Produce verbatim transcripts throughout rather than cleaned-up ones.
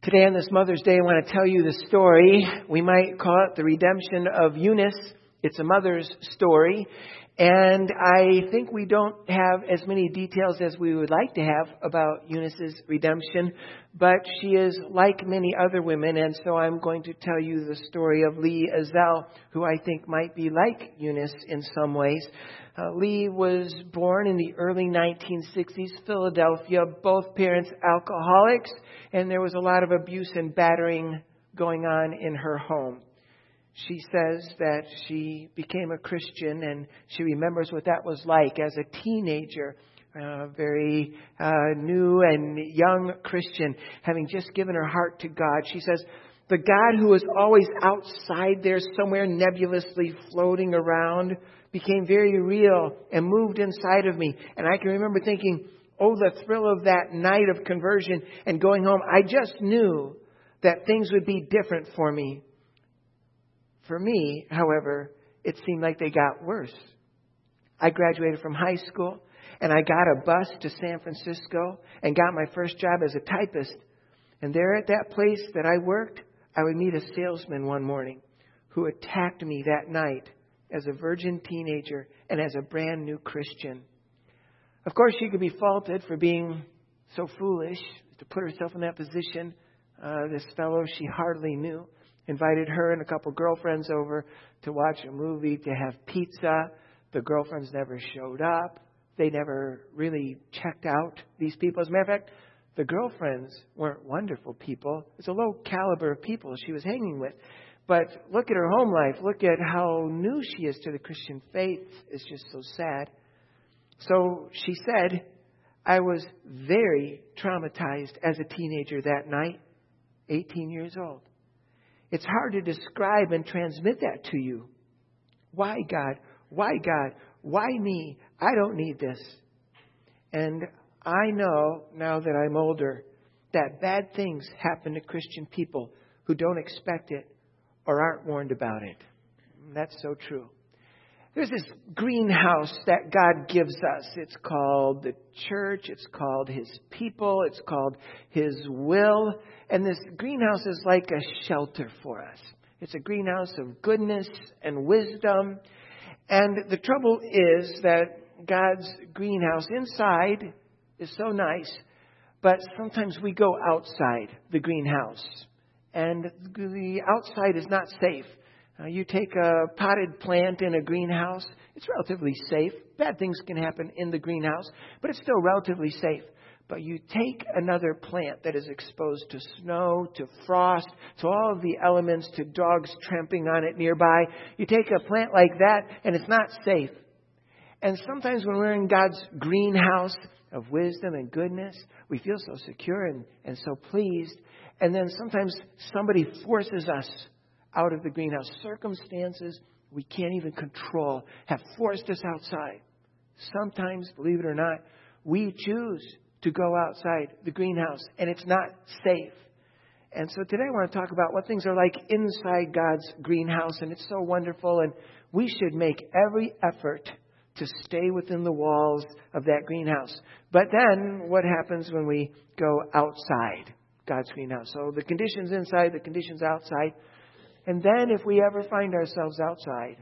Today on this Mother's Day, I want to tell you the story. We might call it the redemption of Eunice. It's a mother's story. And I think we don't have as many details as we would like to have about Eunice's redemption. But she is like many other women. And so I'm going to tell you the story of Lee Ezell, who I think might be like Eunice in some ways. Uh, Lee was born in the early nineteen sixties, Philadelphia. Both parents alcoholics, and there was a lot of abuse and battering going on in her home. She says that she became a Christian, and she remembers what that was like as a teenager, a very uh, new and young Christian, having just given her heart to God. She says, the God who was always outside there, somewhere nebulously floating around, became very real and moved inside of me. And I can remember thinking, oh, the thrill of that night of conversion and going home. I just knew that things would be different for me. For me, however, it seemed like they got worse. I graduated from high school and I got a bus to San Francisco and got my first job as a typist. And there at that place that I worked, I would meet a salesman one morning who attacked me that night as a virgin teenager and as a brand new Christian. Of course, she could be faulted for being so foolish to put herself in that position. Uh, this fellow she hardly knew invited her and a couple girlfriends over to watch a movie, to have pizza. The girlfriends never showed up. They never really checked out these people. As a matter of fact, the girlfriends weren't wonderful people. It's a low caliber of people she was hanging with. But look at her home life. Look at how new she is to the Christian faith. It's just so sad. So she said, I was very traumatized as a teenager that night, eighteen years old. It's hard to describe and transmit that to you. Why, God? Why, God? Why me? I don't need this. And I know, now that I'm older, that bad things happen to Christian people who don't expect it or aren't warned about it. That's so true. There's this greenhouse that God gives us. It's called the church. It's called His people. It's called His will. And this greenhouse is like a shelter for us. It's a greenhouse of goodness and wisdom. And the trouble is that God's greenhouse inside is so nice, but sometimes we go outside the greenhouse. And the outside is not safe. Uh, you take a potted plant in a greenhouse, it's relatively safe. Bad things can happen in the greenhouse, but it's still relatively safe. But you take another plant that is exposed to snow, to frost, to all of the elements, to dogs tramping on it nearby. You take a plant like that, and it's not safe. And sometimes when we're in God's greenhouse of wisdom and goodness, we feel so secure and, and so pleased. And then sometimes somebody forces us out of the greenhouse. Circumstances we can't even control have forced us outside. Sometimes, believe it or not, we choose to go outside the greenhouse, and it's not safe. And so today I want to talk about what things are like inside God's greenhouse, and it's so wonderful, and we should make every effort to stay within the walls of that greenhouse. But then what happens when we go outside God's greenhouse? So the conditions inside, the conditions outside. And then if we ever find ourselves outside,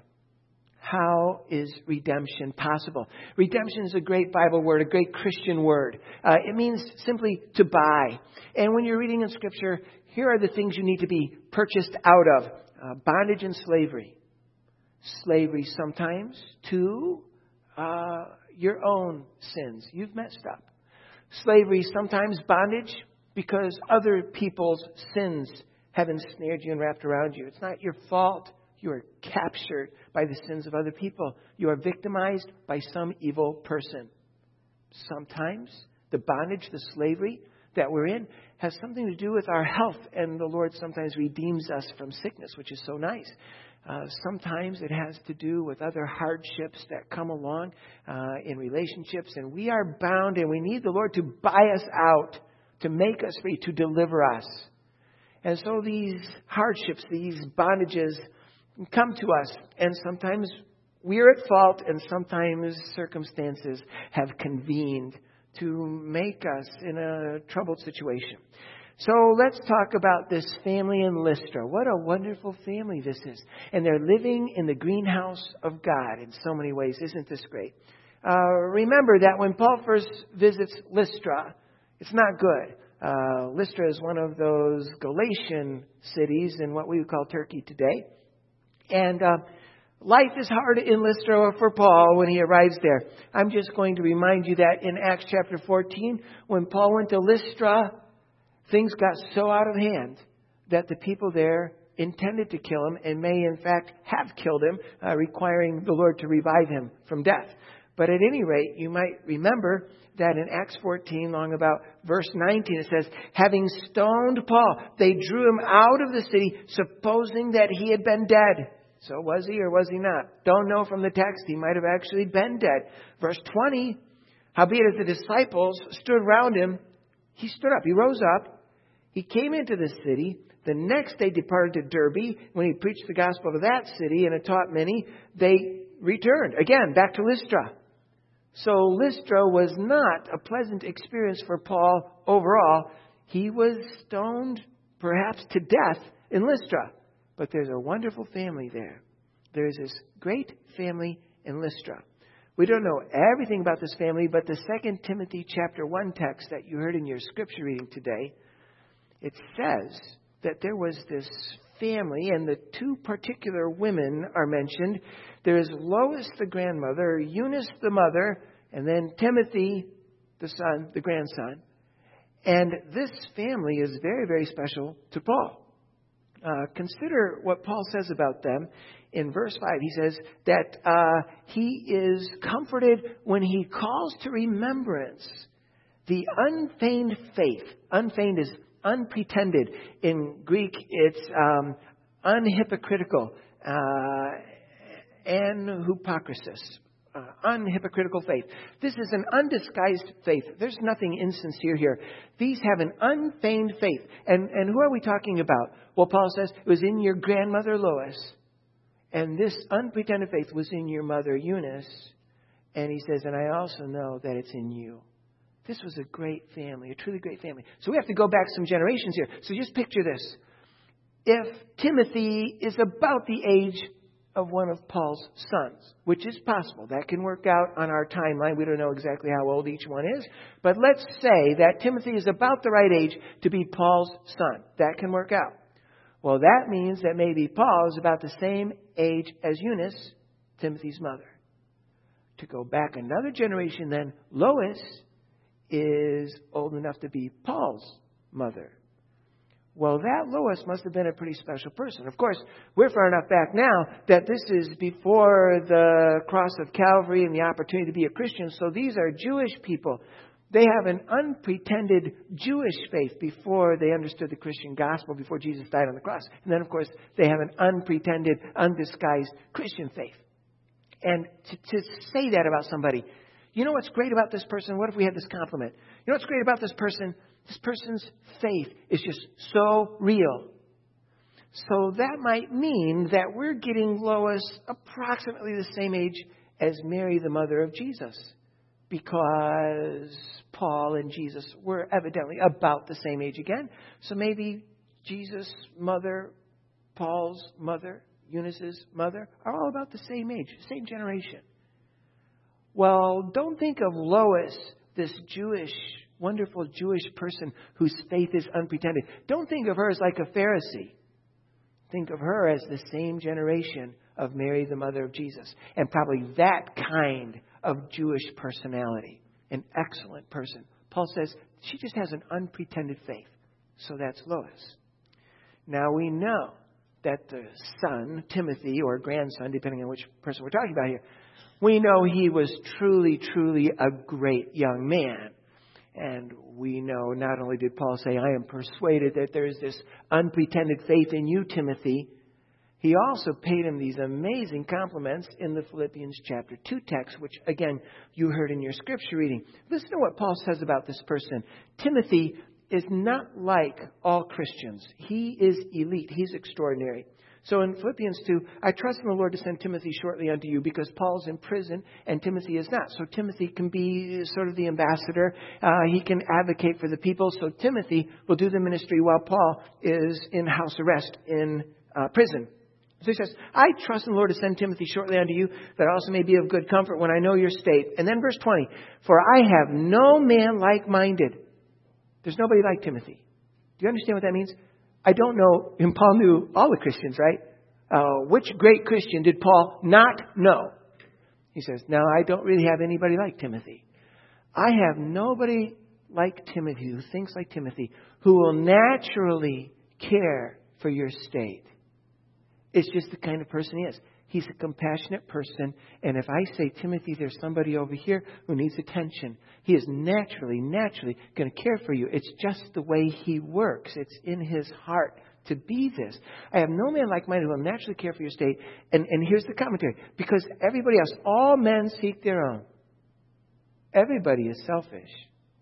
how is redemption possible? Redemption is a great Bible word, a great Christian word. Uh, it means simply to buy. And when you're reading in Scripture, here are the things you need to be purchased out of. Uh, bondage and slavery. Slavery sometimes to uh, your own sins. You've messed up. Slavery sometimes bondage because other people's sins have ensnared you and wrapped around you. It's not your fault. You are captured by the sins of other people. You are victimized by some evil person. Sometimes the bondage, the slavery that we're in has something to do with our health. And the Lord sometimes redeems us from sickness, which is so nice. Uh, sometimes it has to do with other hardships that come along uh, in relationships. And we are bound and we need the Lord to buy us out, to make us free, to deliver us. And so these hardships, these bondages come to us. And sometimes we're at fault and sometimes circumstances have convened to make us in a troubled situation. So let's talk about this family in Lystra. What a wonderful family this is. And they're living in the greenhouse of God in so many ways. Isn't this great? Uh, remember that when Paul first visits Lystra, it's not good. Uh, Lystra is one of those Galatian cities in what we would call Turkey today. And uh, life is hard in Lystra for Paul when he arrives there. I'm just going to remind you that in Acts chapter fourteen, when Paul went to Lystra, things got so out of hand that the people there intended to kill him and may in fact have killed him, uh, requiring the Lord to revive him from death. But at any rate, you might remember that in Acts fourteen, along about verse nineteen, it says, having stoned Paul, they drew him out of the city, supposing that he had been dead. So was he or was he not? Don't know from the text. He might have actually been dead. Verse twenty, howbeit as the disciples stood round him, he stood up. He rose up. He came into the city. The next day departed to Derbe. When he preached the gospel to that city and had taught many, they returned again back to Lystra. So Lystra was not a pleasant experience for Paul overall. He was stoned perhaps to death in Lystra. But there's a wonderful family there. There's this great family in Lystra. We don't know everything about this family, but the Second Timothy chapter one text that you heard in your scripture reading today, it says that there was this family, and the two particular women are mentioned. There is Lois, the grandmother, Eunice, the mother, and then Timothy, the son, the grandson. And this family is very, very special to Paul. Uh, consider what Paul says about them. In verse five, he says that uh, he is comforted when he calls to remembrance the unfeigned faith. Unfeigned is unpretended. In Greek, it's um, unhypocritical. Uh, anhypocrisis. Uh, unhypocritical faith. This is an undisguised faith. There's nothing insincere here. These have an unfeigned faith. And, and who are we talking about? Well, Paul says it was in your grandmother Lois. And this unpretended faith was in your mother Eunice. And he says, and I also know that it's in you. This was a great family, a truly great family. So we have to go back some generations here. So just picture this. If Timothy is about the age of one of Paul's sons, which is possible. That can work out on our timeline. We don't know exactly how old each one is. But let's say that Timothy is about the right age to be Paul's son. That can work out. Well, that means that maybe Paul is about the same age as Eunice, Timothy's mother. To go back another generation, then Lois is old enough to be Paul's mother. Well, that Lois must have been a pretty special person. Of course, we're far enough back now that this is before the cross of Calvary and the opportunity to be a Christian. So these are Jewish people. They have an unpretended Jewish faith before they understood the Christian gospel, before Jesus died on the cross. And then, of course, they have an unpretended, undisguised Christian faith. And to, to say that about somebody, you know what's great about this person? What if we had this compliment? You know what's great about this person? This person's faith is just so real. So that might mean that we're getting Lois approximately the same age as Mary, the mother of Jesus. Because Paul and Jesus were evidently about the same age again. So maybe Jesus' mother, Paul's mother, Eunice's mother are all about the same age, same generation. Well, don't think of Lois, this Jewish, wonderful Jewish person whose faith is unpretended. Don't think of her as like a Pharisee. Think of her as the same generation of Mary, the mother of Jesus. And probably that kind of Jewish personality. An excellent person. Paul says she just has an unpretended faith. So that's Lois. Now we know that the son, Timothy, or grandson, depending on which person we're talking about here, we know he was truly, truly a great young man. And we know not only did Paul say, I am persuaded that there is this unpretended faith in you, Timothy. He also paid him these amazing compliments in the Philippians chapter two text, which, again, you heard in your scripture reading. Listen to what Paul says about this person. Timothy is not like all Christians. He is elite. He's extraordinary. So in Philippians two, I trust in the Lord to send Timothy shortly unto you, because Paul's in prison and Timothy is not. So Timothy can be sort of the ambassador. Uh, he can advocate for the people. So Timothy will do the ministry while Paul is in house arrest in uh, prison. So he says, I trust in the Lord to send Timothy shortly unto you, that also may be of good comfort when I know your state. And then verse twenty, for I have no man like-minded. There's nobody like Timothy. Do you understand what that means? I don't know, and Paul knew all the Christians, right? Uh, which great Christian did Paul not know? He says, no, I don't really have anybody like Timothy. I have nobody like Timothy, who thinks like Timothy, who will naturally care for your state. It's just the kind of person he is. He's a compassionate person. And if I say, Timothy, there's somebody over here who needs attention, he is naturally, naturally going to care for you. It's just the way he works. It's in his heart to be this. I have no man like-minded who will naturally care for your state. And, and here's the commentary. Because everybody else, all men seek their own. Everybody is selfish.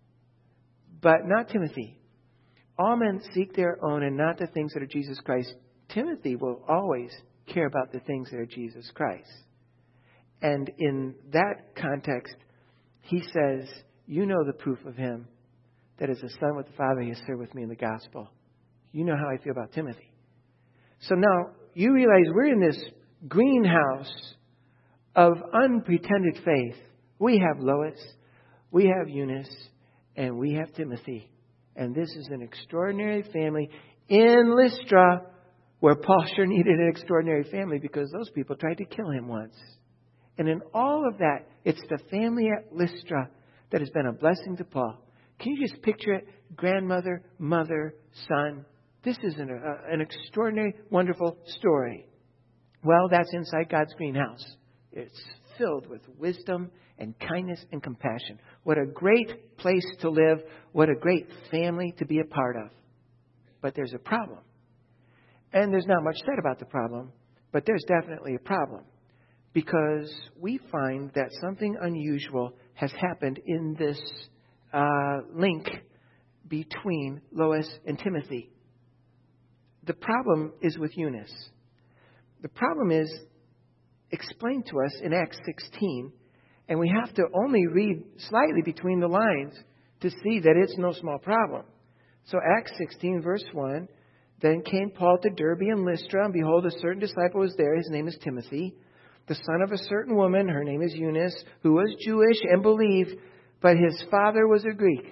But not Timothy. All men seek their own and not the things that are Jesus Christ. Timothy will always care about the things that are Jesus Christ. And in that context, he says, you know the proof of him, that as a son with the Father, he has served with me in the gospel. You know how I feel about Timothy. So now you realize we're in this greenhouse of unpretended faith. We have Lois, we have Eunice, and we have Timothy. And this is an extraordinary family in Lystra, where Paul sure needed an extraordinary family, because those people tried to kill him once. And in all of that, it's the family at Lystra that has been a blessing to Paul. Can you just picture it? Grandmother, mother, son. This is an, uh, an extraordinary, wonderful story. Well, that's inside God's greenhouse. It's filled with wisdom and kindness and compassion. What a great place to live. What a great family to be a part of. But there's a problem. And there's not much said about the problem, but there's definitely a problem. Because we find that something unusual has happened in this uh, link between Lois and Timothy. The problem is with Eunice. The problem is explained to us in Acts sixteen, and we have to only read slightly between the lines to see that it's no small problem. So Acts sixteen, verse one, then came Paul to Derbe and Lystra, and behold, a certain disciple was there. His name is Timothy, the son of a certain woman, her name is Eunice, who was Jewish and believed, but his father was a Greek.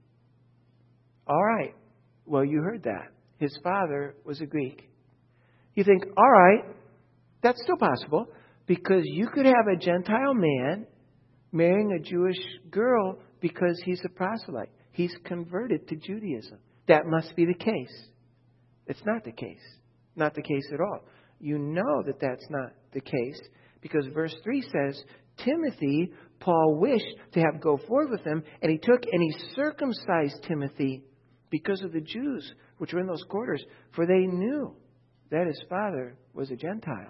All right. Well, you heard that. His father was a Greek. You think, all right, that's still possible, because you could have a Gentile man marrying a Jewish girl because he's a proselyte. He's converted to Judaism. That must be the case. It's not the case. Not the case at all. You know that that's not the case, because verse three says, Timothy, Paul wished to have go forward with him, and he took and he circumcised Timothy because of the Jews which were in those quarters, for they knew that his father was a Gentile.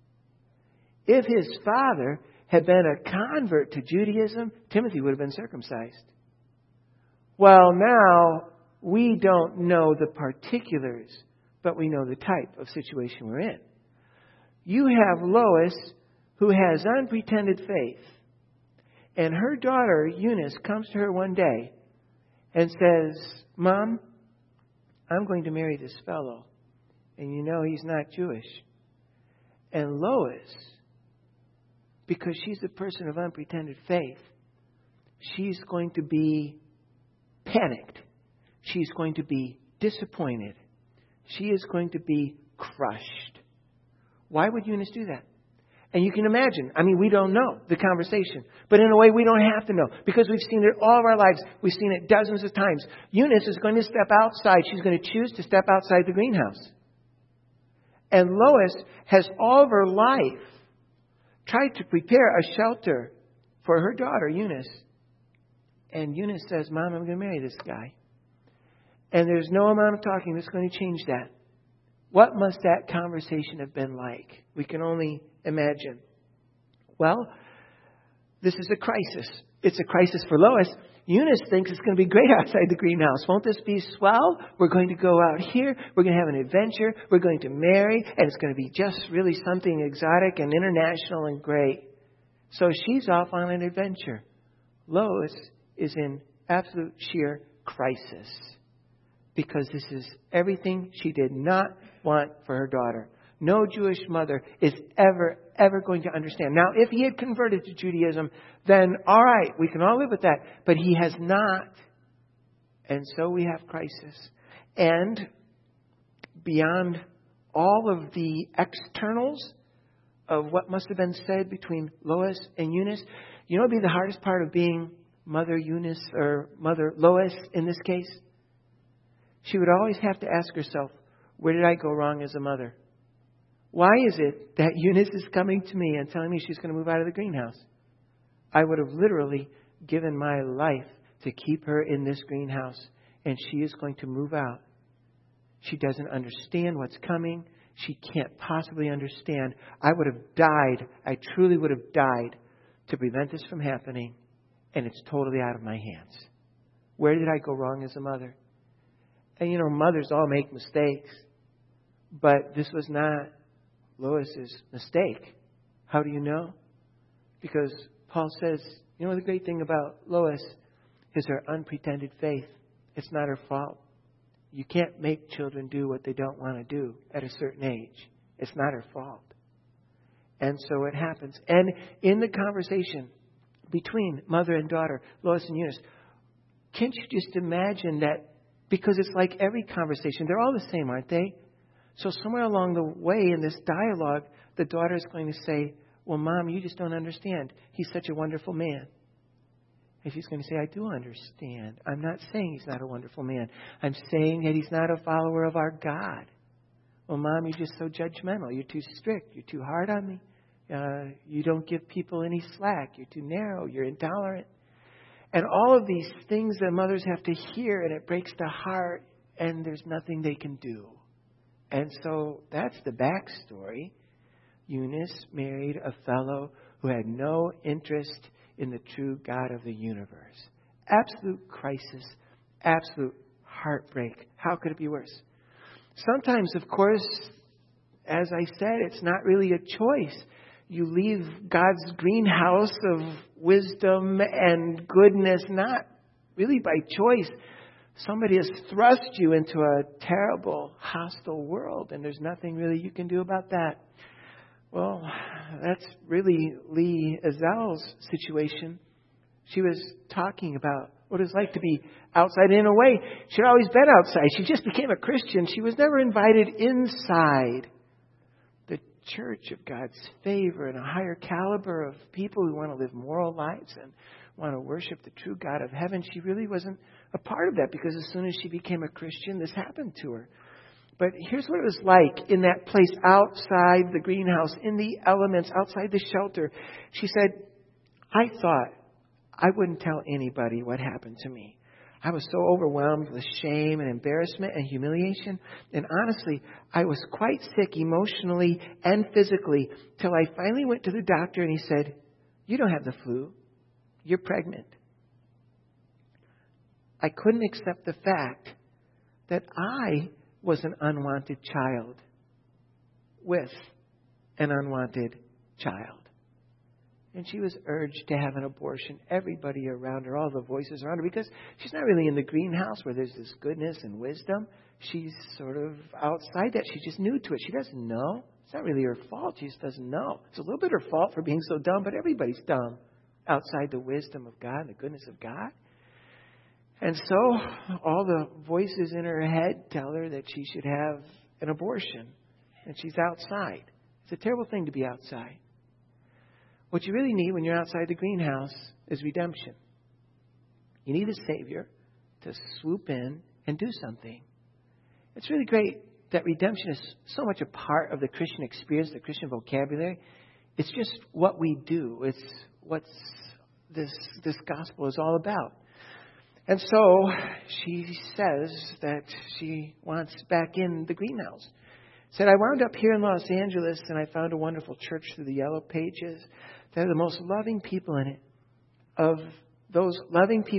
If his father had been a convert to Judaism, Timothy would have been circumcised. Well, now we don't know the particulars, but we know the type of situation we're in. You have Lois, who has unpretended faith, and her daughter Eunice comes to her one day and says, Mom, I'm going to marry this fellow, and you know he's not Jewish. And Lois, because she's a person of unpretended faith, she's going to be panicked. She's going to be disappointed. She is going to be crushed. Why would Eunice do that? And you can imagine, I mean, we don't know the conversation. But in a way, we don't have to know, because we've seen it all of our lives. We've seen it dozens of times. Eunice is going to step outside. She's going to choose to step outside the greenhouse. And Lois has all of her life tried to prepare a shelter for her daughter, Eunice. And Eunice says, Mom, I'm going to marry this guy. And there's no amount of talking that's going to change that. What must that conversation have been like? We can only imagine. Well, this is a crisis. It's a crisis for Lois. Eunice thinks it's going to be great outside the greenhouse. Won't this be swell? We're going to go out here. We're going to have an adventure. We're going to marry. And it's going to be just really something exotic and international and great. So she's off on an adventure. Lois is in absolute sheer crisis. Because this is everything she did not want for her daughter. No Jewish mother is ever, ever going to understand. Now, if he had converted to Judaism, then all right, we can all live with that. But he has not. And so we have crisis. And beyond all of the externals of what must have been said between Lois and Eunice, you know what would be the hardest part of being Mother Eunice or Mother Lois in this case? She would always have to ask herself, where did I go wrong as a mother? Why is it that Eunice is coming to me and telling me she's going to move out of the greenhouse? I would have literally given my life to keep her in this greenhouse, and she is going to move out. She doesn't understand what's coming. She can't possibly understand. I would have died. I truly would have died to prevent this from happening, and it's totally out of my hands. Where did I go wrong as a mother? And you know, mothers all make mistakes, but this was not Lois's mistake. How do you know? Because Paul says, you know, the great thing about Lois is her unpretended faith. It's not her fault. You can't make children do what they don't want to do at a certain age. It's not her fault. And so it happens. And in the conversation between mother and daughter, Lois and Eunice, can't you just imagine that? Because it's like every conversation. They're all the same, aren't they? So somewhere along the way in this dialogue, the daughter is going to say, well, Mom, you just don't understand. He's such a wonderful man. And she's going to say, I do understand. I'm not saying he's not a wonderful man. I'm saying that he's not a follower of our God. Well, Mom, you're just so judgmental. You're too strict. You're too hard on me. Uh, you don't give people any slack. You're too narrow. You're intolerant. And all of these things that mothers have to hear, and it breaks the heart, and there's nothing they can do. And so that's the backstory. Eunice married a fellow who had no interest in the true God of the universe. Absolute crisis, absolute heartbreak. How could it be worse? Sometimes, of course, as I said, it's not really a choice. You leave God's greenhouse of wisdom and goodness, not really by choice. Somebody has thrust you into a terrible, hostile world, and there's nothing really you can do about that. Well, that's really Lee Ezel's situation. She was talking about what it's like to be outside. In a way, she'd always been outside. She just became a Christian. She was never invited inside the church of God's favor and a higher caliber of people who want to live moral lives and want to worship the true God of heaven. She really wasn't a part of that, because as soon as she became a Christian, this happened to her. But here's what it was like in that place outside the greenhouse, in the elements, outside the shelter. She said, I thought I wouldn't tell anybody what happened to me. I was so overwhelmed with shame and embarrassment and humiliation. And honestly, I was quite sick emotionally and physically till I finally went to the doctor and he said, you don't have the flu. You're pregnant. I couldn't accept the fact that I was an unwanted child with an unwanted child. And she was urged to have an abortion. Everybody around her, all the voices around her, because she's not really in the greenhouse where there's this goodness and wisdom. She's sort of outside that. She's just new to it. She doesn't know. It's not really her fault. She just doesn't know. It's a little bit her fault for being so dumb, but everybody's dumb outside the wisdom of God and the goodness of God. And so all the voices in her head tell her that she should have an abortion. And she's outside. It's a terrible thing to be outside. What you really need when you're outside the greenhouse is redemption. You need a Savior to swoop in and do something. It's really great that redemption is so much a part of the Christian experience, the Christian vocabulary. It's just what we do. It's what this, this gospel is all about. And so she says that she wants back in the greenhouse. Said, I wound up here in Los Angeles and I found a wonderful church through the Yellow Pages. They're the most loving people in it. Of those loving people,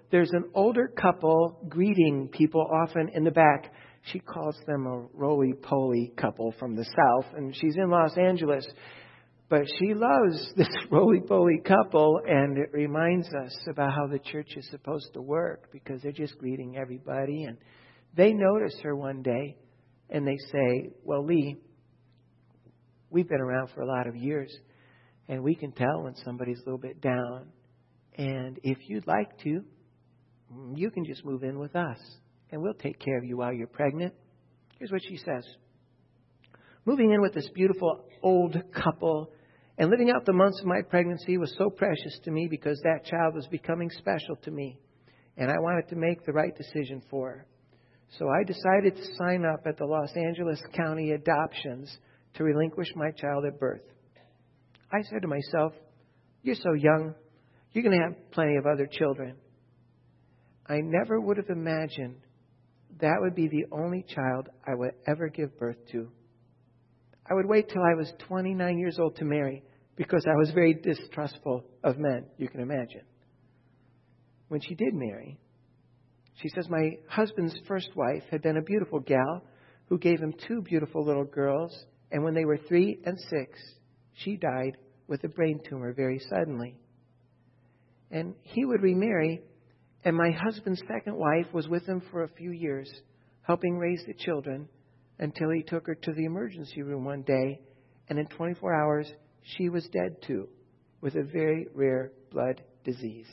there's an older couple greeting people often in the back. She calls them a roly-poly couple from the South, and she's in Los Angeles. But she loves this roly-poly couple, and it reminds us about how the church is supposed to work, because they're just greeting everybody. And they notice her one day, and they say, well, Lee, we've been around for a lot of years, and we can tell when somebody's a little bit down. And if you'd like to, you can just move in with us, and we'll take care of you while you're pregnant. Here's what she says. Moving in with this beautiful old couple and living out the months of my pregnancy was so precious to me because that child was becoming special to me, and I wanted to make the right decision for her. So I decided to sign up at the Los Angeles County Adoptions to relinquish my child at birth. I said to myself, you're so young, you're going to have plenty of other children. I never would have imagined that would be the only child I would ever give birth to. I would wait till I was twenty-nine years old to marry because I was very distrustful of men, you can imagine. When she did marry, she says my husband's first wife had been a beautiful gal who gave him two beautiful little girls, and when they were three and six, she died with a brain tumor very suddenly. And he would remarry, and my husband's second wife was with him for a few years, helping raise the children until he took her to the emergency room one day, and in twenty-four hours, she was dead too, with a very rare blood disease.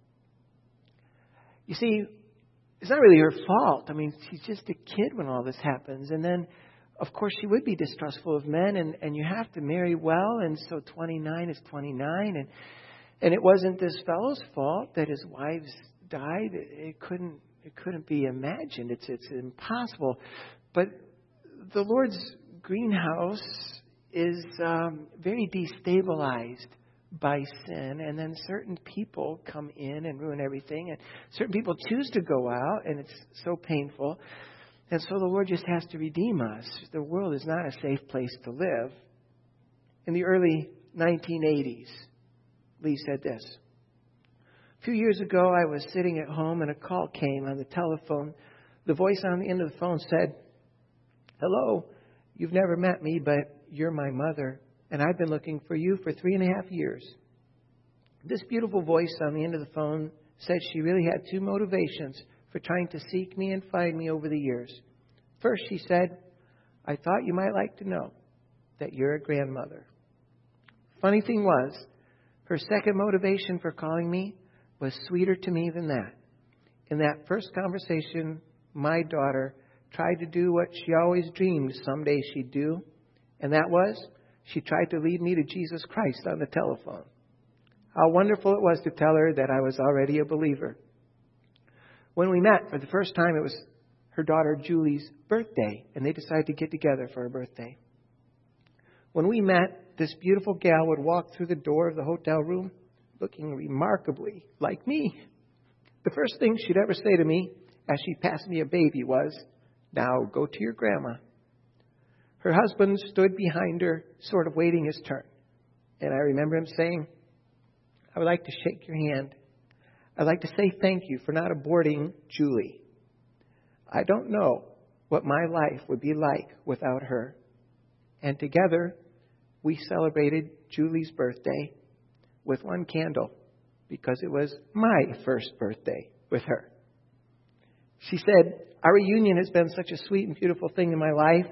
You see, it's not really her fault. I mean, she's just a kid when all this happens. And then, of course, she would be distrustful of men, and, and you have to marry well, and so twenty-nine is twenty-nine, and and it wasn't this fellow's fault that his wives died. It, it couldn't it couldn't be imagined. It's it's impossible. But the Lord's greenhouse is um, very destabilized by sin, and then certain people come in and ruin everything, and certain people choose to go out, and it's so painful. And so the Lord just has to redeem us. The world is not a safe place to live. In the early nineteen eighties, Lee said this. A few years ago, I was sitting at home and a call came on the telephone. The voice on the end of the phone said, hello, you've never met me, but you're my mother, and I've been looking for you for three and a half years. This beautiful voice on the end of the phone said she really had two motivations for trying to seek me and find me over the years. First, she said, I thought you might like to know that you're a grandmother. Funny thing was, her second motivation for calling me was sweeter to me than that. In that first conversation, my daughter tried to do what she always dreamed someday she'd do, and that was, she tried to lead me to Jesus Christ on the telephone. How wonderful it was to tell her that I was already a believer. When we met for the first time, it was her daughter Julie's birthday, and they decided to get together for her birthday. When we met, this beautiful gal would walk through the door of the hotel room looking remarkably like me. The first thing she'd ever say to me as she passed me a baby was, now go to your grandma. Her husband stood behind her, sort of waiting his turn. And I remember him saying, I would like to shake your hand. I'd like to say thank you for not aborting Julie. I don't know what my life would be like without her. And together, we celebrated Julie's birthday with one candle because it was my first birthday with her. She said, our reunion has been such a sweet and beautiful thing in my life.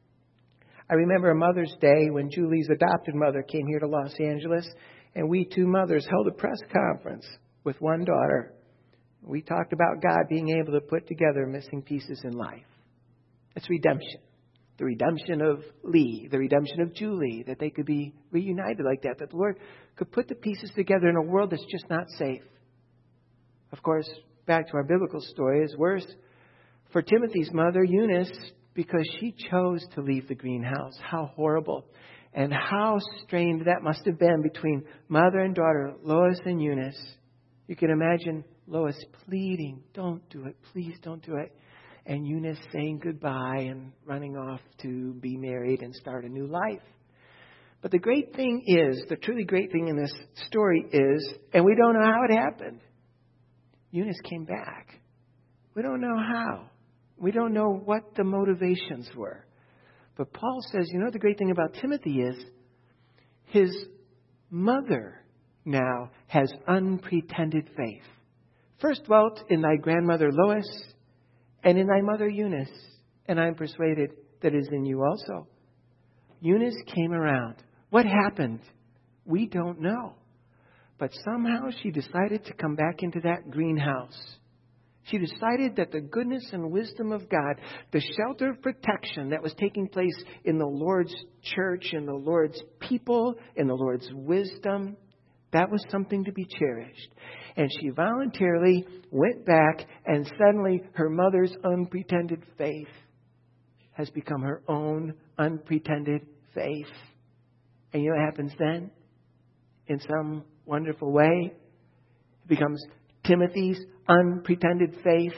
I remember a Mother's Day when Julie's adopted mother came here to Los Angeles, and we two mothers held a press conference with one daughter. We talked about God being able to put together missing pieces in life. It's redemption. The redemption of Lee, the redemption of Julie, that they could be reunited like that, that the Lord could put the pieces together in a world that's just not safe. Of course, back to our biblical story, is worse for Timothy's mother, Eunice, because she chose to leave the greenhouse. How horrible. And how strained that must have been between mother and daughter, Lois and Eunice. You can imagine Lois pleading, don't do it, please don't do it. And Eunice saying goodbye and running off to be married and start a new life. But the great thing is, the truly great thing in this story is, and we don't know how it happened, Eunice came back. We don't know how. We don't know what the motivations were. But Paul says, you know, the great thing about Timothy is his mother now has unpretended faith. First dwelt in thy grandmother Lois and in thy mother Eunice, and I am persuaded that it is in you also. Eunice came around. What happened? We don't know. But somehow she decided to come back into that greenhouse. She decided that the goodness and wisdom of God, the shelter of protection that was taking place in the Lord's church, in the Lord's people, in the Lord's wisdom, that was something to be cherished. And she voluntarily went back, and suddenly her mother's unpretended faith has become her own unpretended faith. And you know what happens then? In some wonderful way, it becomes Timothy's unpretended faith.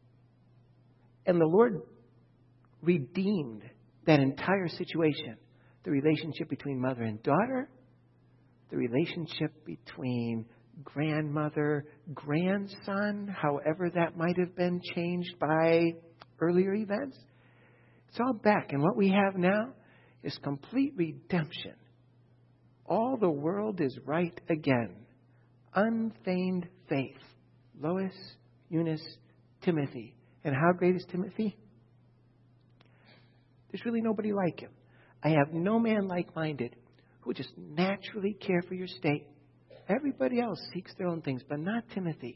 And the Lord redeemed that entire situation. The relationship between mother and daughter. The relationship between grandmother, grandson, however that might have been changed by earlier events. It's all back. And what we have now is complete redemption. All the world is right again. Unfeigned faith. Lois, Eunice, Timothy. And how great is Timothy? There's really nobody like him. I have no man like-minded who would just naturally care for your state. Everybody else seeks their own things, but not Timothy.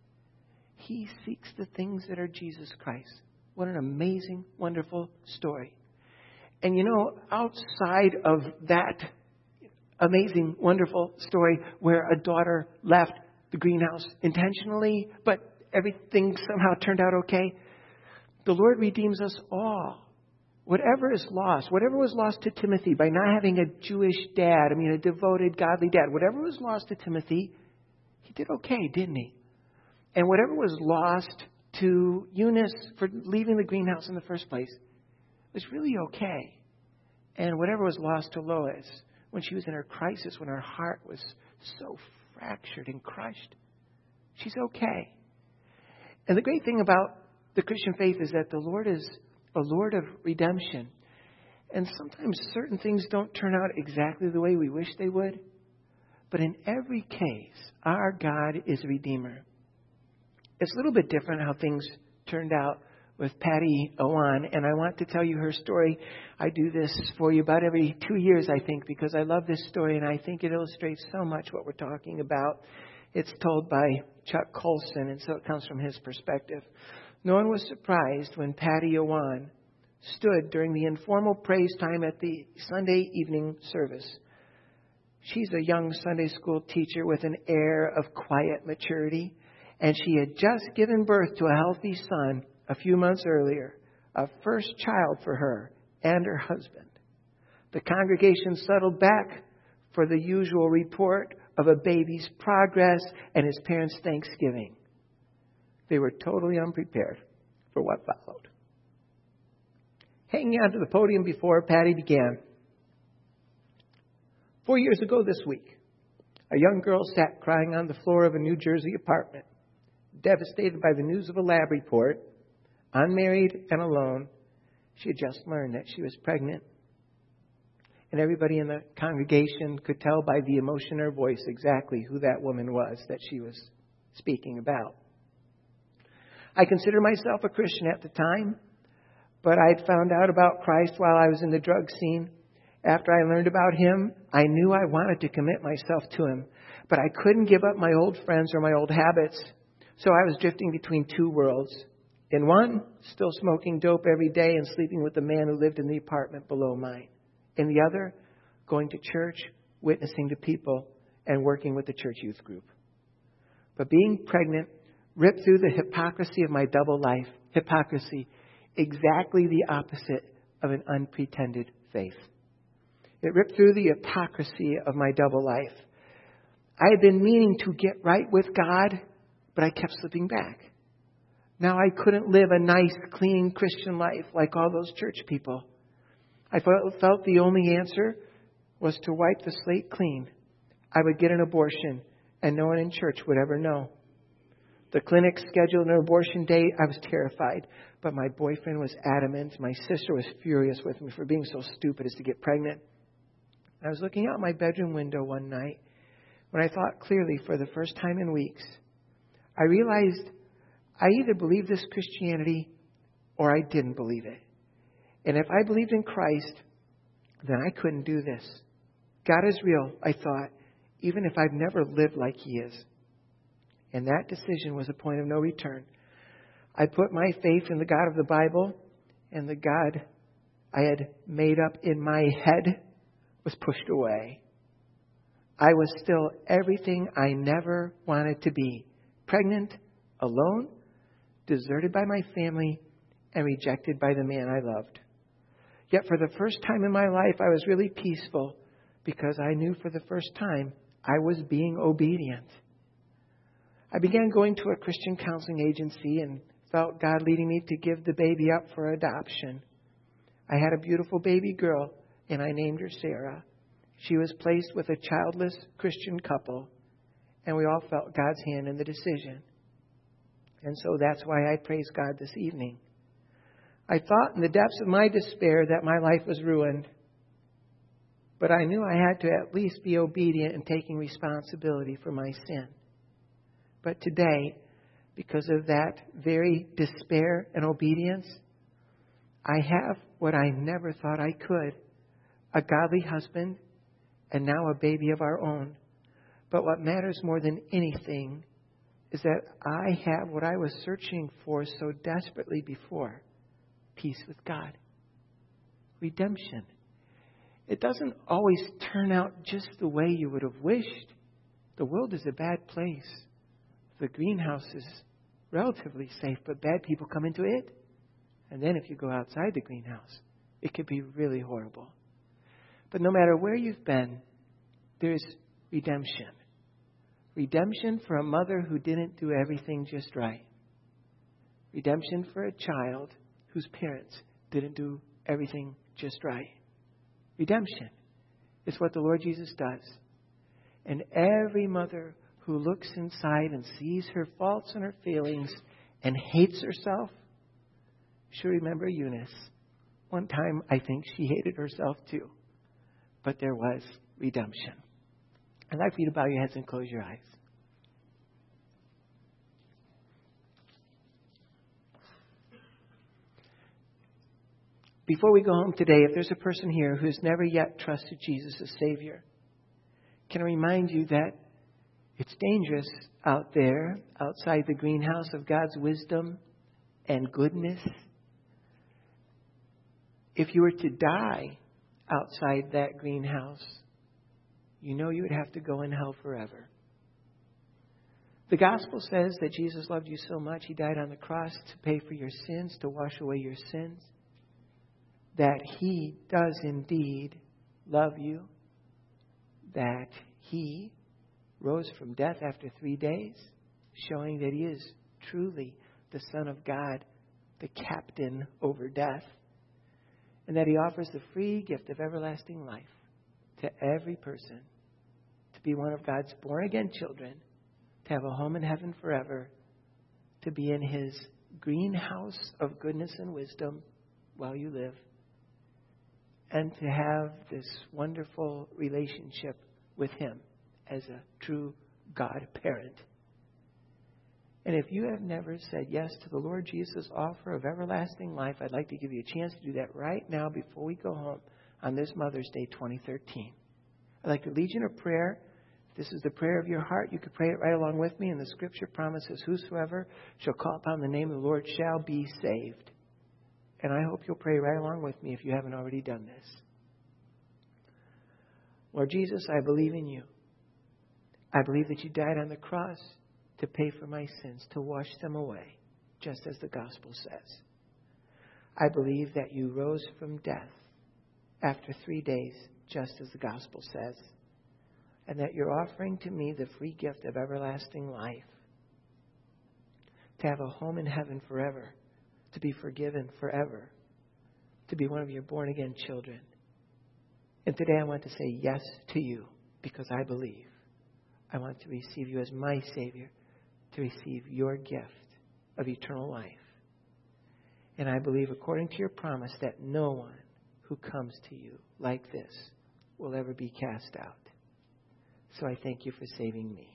He seeks the things that are Jesus Christ. What an amazing, wonderful story. And you know, outside of that amazing, wonderful story where a daughter left the greenhouse intentionally, but everything somehow turned out okay, the Lord redeems us all. Whatever is lost, whatever was lost to Timothy by not having a Jewish dad, I mean a devoted, godly dad, whatever was lost to Timothy, he did okay, didn't he? And whatever was lost to Eunice for leaving the greenhouse in the first place was really okay. And whatever was lost to Lois when she was in her crisis, when her heart was so fractured and crushed, she's okay. And the great thing about the Christian faith is that the Lord is a Lord of redemption. And sometimes certain things don't turn out exactly the way we wish they would. But in every case, our God is a Redeemer. It's a little bit different how things turned out with Patty Owan. And I want to tell you her story. I do this for you about every two years, I think, because I love this story. And I think it illustrates so much what we're talking about. It's told by Chuck Colson, and so it comes from his perspective. No one was surprised when Patty Owan stood during the informal praise time at the Sunday evening service. She's a young Sunday school teacher with an air of quiet maturity, and she had just given birth to a healthy son a few months earlier, a first child for her and her husband. The congregation settled back for the usual report of a baby's progress and his parents' Thanksgiving. They were totally unprepared for what followed. Hanging onto the podium before Patty began. Four years ago this week, a young girl sat crying on the floor of a New Jersey apartment, devastated by the news of a lab report, unmarried and alone. She had just learned that she was pregnant. And everybody in the congregation could tell by the emotion in her voice exactly who that woman was that she was speaking about. I consider myself a Christian at the time, but I'd found out about Christ while I was in the drug scene. After I learned about Him, I knew I wanted to commit myself to Him, but I couldn't give up my old friends or my old habits. So I was drifting between two worlds. In one, still smoking dope every day and sleeping with the man who lived in the apartment below mine. In the other, going to church, witnessing to people, and working with the church youth group. But being pregnant ripped through the hypocrisy of my double life. Hypocrisy, exactly the opposite of an unpretended faith. It ripped through the hypocrisy of my double life. I had been meaning to get right with God, but I kept slipping back. Now I couldn't live a nice, clean Christian life like all those church people. I felt the only answer was to wipe the slate clean. I would get an abortion, and no one in church would ever know. The clinic scheduled an abortion date. I was terrified. But my boyfriend was adamant. My sister was furious with me for being so stupid as to get pregnant. I was looking out my bedroom window one night when I thought clearly for the first time in weeks. I realized I either believed this Christianity or I didn't believe it. And if I believed in Christ, then I couldn't do this. God is real, I thought, even if I've never lived like He is. And that decision was a point of no return. I put my faith in the God of the Bible, and the God I had made up in my head was pushed away. I was still everything I never wanted to be. Pregnant, alone, deserted by my family, and rejected by the man I loved. Yet for the first time in my life, I was really peaceful because I knew for the first time I was being obedient. I began going to a Christian counseling agency and felt God leading me to give the baby up for adoption. I had a beautiful baby girl, and I named her Sarah. She was placed with a childless Christian couple, and we all felt God's hand in the decision. And so that's why I praise God this evening. I thought in the depths of my despair that my life was ruined, but I knew I had to at least be obedient in taking responsibility for my sin. But today, because of that very despair and obedience, I have what I never thought I could, a godly husband, and now a baby of our own. But what matters more than anything is that I have what I was searching for so desperately before, peace with God, redemption. It doesn't always turn out just the way you would have wished. The world is a bad place. The greenhouse is relatively safe, but bad people come into it. And then if you go outside the greenhouse, it could be really horrible. But no matter where you've been, there's redemption. Redemption for a mother who didn't do everything just right. Redemption for a child whose parents didn't do everything just right. Redemption is what the Lord Jesus does. And every mother who looks inside and sees her faults and her failings and hates herself should remember Eunice. One time, I think she hated herself too. But there was redemption. I'd like for you to bow your heads and close your eyes. Before we go home today, if there's a person here who's never yet trusted Jesus as Savior, can I remind you that it's dangerous out there, outside the greenhouse of God's wisdom and goodness. If you were to die outside that greenhouse, you know you would have to go in hell forever. The gospel says that Jesus loved you so much, He died on the cross to pay for your sins, to wash away your sins. That He does indeed love you. That He rose from death after three days, showing that He is truly the Son of God, the captain over death. And that He offers the free gift of everlasting life to every person, to be one of God's born-again children, to have a home in heaven forever, to be in His greenhouse of goodness and wisdom while you live, and to have this wonderful relationship with Him as a true God parent. And if you have never said yes to the Lord Jesus' offer of everlasting life, I'd like to give you a chance to do that right now before we go home on this Mother's Day twenty thirteen. I'd like to lead you in a prayer. If this is the prayer of your heart, you could pray it right along with me. And the Scripture promises, whosoever shall call upon the name of the Lord shall be saved. And I hope you'll pray right along with me if you haven't already done this. Lord Jesus, I believe in You. I believe that You died on the cross to pay for my sins, to wash them away, just as the gospel says. I believe that You rose from death after three days, just as the gospel says, and that You're offering to me the free gift of everlasting life, to have a home in heaven forever, to be forgiven forever, to be one of Your born-again children. And today I want to say yes to You because I believe. I want to receive You as my Savior, to receive your gift of eternal life. And I believe, according to your promise, that no one who comes to you like this will ever be cast out. So I thank you for saving me.